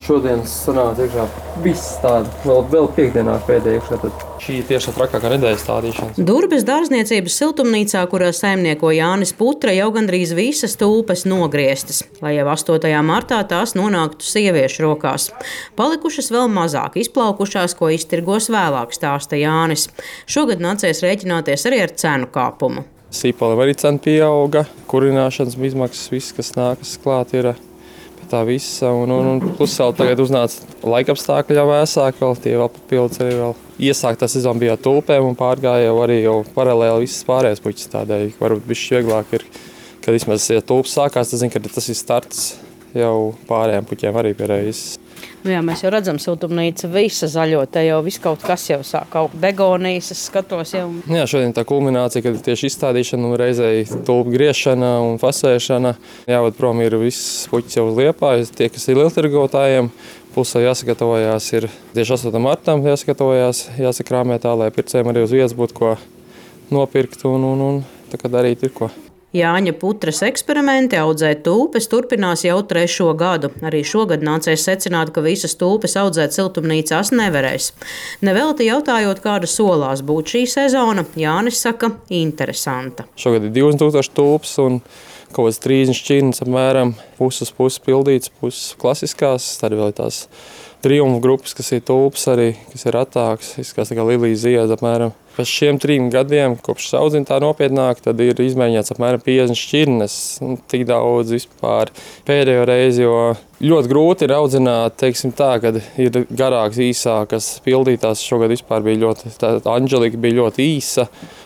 Šodien sanāca iekšā viss tāda, vēl piekdienā pēdējā iekšā, tad šī tieši trakākā nedēļas stādīšanas. Durbes dārzniecības siltumnīcā, kurā saimnieko Jānis Putra, jau gandrīz visas tulpes nogrieztas, lai jau 8. martā tās nonāktu sieviešu rokās. Palikušas vēl mazāk izplaukušās, ko iztirgos vēlāk, stāsta Jānis. Šogad nācies rēķināties arī ar cenu kāpumu. Sīpolim arī cena pieauga, kurināšanas izmaksas, viss, kas nākas klāt, ir tā visa. Un plus vēl tagad uznāca laikapstākļi jau vēsāk, vēl tie vēl papildus arī vēl. Iesāktā sezona bija tulpēm un pārgāja jau arī paralēli visas pārējās puķis tādēļ. Varbūt bišķi vieglāk ir, kad vismaz tulpes sākās, tad zinu, ka tas ir starts jau pārējām puķiem arī pie reizes. Jā, mēs jau redzam, siltumnīca visa zaļo, te jau viss kaut kas jau sāk augt. Begonijas, es skatos jau. Jā, šodien tā kulminācija, kad ir tieši izstādīšana un reizēji tulpu griešana un fasēšana. Jāved prom ir viss puķis jau uz Liepājas, tie, kas ir lieltirgotājiem. Pusē jāsagatavojās ir tieši 8. martam jāsakrāmē tā, lai pircējiem arī uz vietas būtu ko nopirkt un tā kā darīt ir ko. Jāņa Putras eksperimenti audzēt tulpes turpinās jau 3. gadu. Arī šogad nācies secināt, ka visas tulpes audzēt siltumnīcās nevarēs. Nevelti jautājot, kāda solās būt šī sezona, Jānis saka, interesanta. Šogad ir 20,000 tulpes un kaut kāds 30 šķirnes apmēram, puses pildītas, puses klasiskās, tad vēl ir tās triumfu grupas, kas ir tulpes arī, kas ir atāks, izskatās tā kā lilijas zieda apmēram. Pēc šiem 3 gadiem, kopš audzina tā nopietnāk, tad ir izmēģināts apmēram 50 šķirnes, tik daudz vispār pēdējo reizi, jo ļoti grūti ir audzināt, teiksim tā, kad ir garāks, īsākas pildītās. Šogad vispār bija ļoti, tā Anželika bija ļoti īsa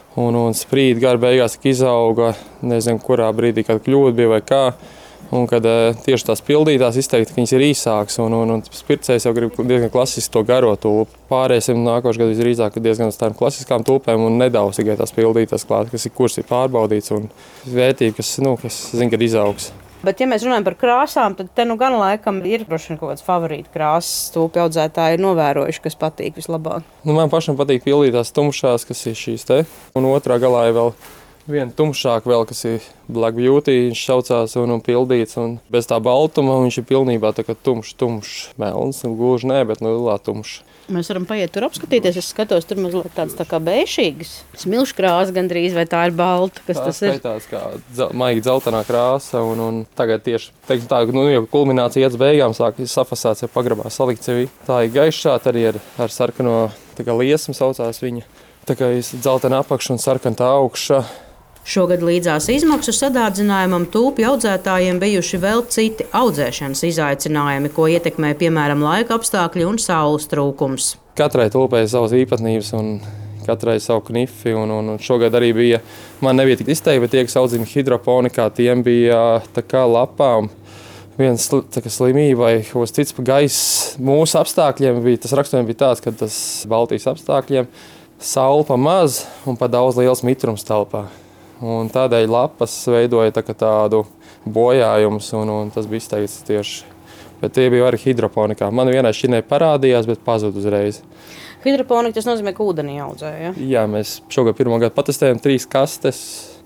un sprīd gar beigās izauga, nezinu, kurā brīdī, kad kļūda bija vai kā. Un kad tieši tās pildītās izteikti, ka viņas ir īsākas un pircējs jau grib diezgan klasiski to garo tulpu. Pārēsim nākošais gads visdrīzāk diezgan uz tām klasiskām tulpēm un nedaudz tikai tās pildītās klāt, kurs ir pārbaudīts un vērtība, kas zina, kad izaugs. Bet, ja mēs runājam par krāsām, tad te gan laikam ir droši vien kaut kāds favorīta krāsas. Tulpju audzētāji ir novērojuši, kas patīk vislabāk. Man pašam patīk pildītās tumšās, kas ir šīs te. Un otrā galā ir vēl viena tumšāka vēl, kas ir Black Beauty, viņš saucās un pildīts. Un bez tā baltuma viņš ir pilnībā tā kā tumšs melns. Gluži nē, bet lilā tumšs. Mēs varam paiet tur apskatīties. Es skatos, tur mazliet tāds tā kā bēšīgas. Smilškrāsa gandrīz, vai tā ir balta? Kas tas ir? Tā skaitās kā maigi dzeltenā krāsa. Un tagad tieši, teiksim tā, jau kulminācija iet beigām sāk safasēts, jau pagrabā salikts jau. Tā ir gaišāta arī ar sarkano, tā kā liesmu saucās viņa. Tā kā ir dzeltena apakša un sarkana tā augša. Šogad līdzās izmaksu sadārdzinājumam tulpju audzētājiem bijuši vēl citi audzēšanas izaicinājumi, ko ietekmē piemēram laika apstākļi un saules trūkums. Katrai tulpei ir savas īpatnības un katrai savu knifi. Un šogad arī bija, man nebija tik izteikti, bet tie, kas audzina hidroponikā, tiem bija tā kā lapām. Viena slimība vai kaut kas cits pa gaisa mūsu apstākļiem bija, tas raksturojums bija tāds, ka tas Baltijas apstākļiem saule pa maz un pa daudz liels mitrums telpā. Un tādēļ lapas veidoja tādu bojājumu, un tas bija izteikts tieši. Bet tie bija arī hidroponikā. Man vienai šķirnei parādījās, bet pazuda uzreiz. Hidroponika tas nozīmē, ka ūdenī audzēja? Jā, mēs šogad pirmo gadu patestējam 3 kastes.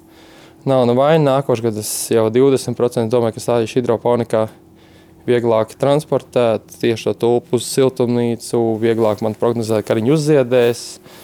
Nav vaina, nākošais gads es jau 20% domāju, ka stādīšu hidroponikā. Vieglāk transportēt tieši to tulpu uz siltumnīcu, vieglāk man prognozēt, ka viņi uzziedēs.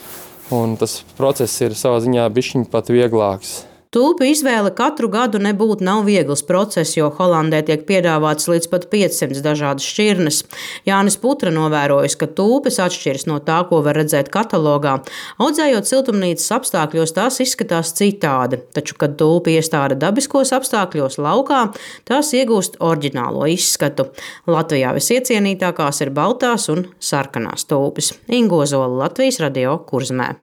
Un tas process ir savā ziņā bišķiņ pat vieglāks. Tulpu izvēle katru gadu nebūtu nav viegls process, jo Holandē tiek piedāvāts līdz pat 500 dažādas šķirnes. Jānis Putra novērojis, ka tulpes atšķiras no tā, ko var redzēt katalogā. Audzējot siltumnīcas apstākļos, tās izskatās citādi, taču, kad tulpi iestāda dabiskos apstākļos laukā, tās iegūst oriģinālo izskatu. Latvijā visiecienītākās ir baltās un sarkanās tulpes. Inga Ozola, Latvijas radio Kurzemē.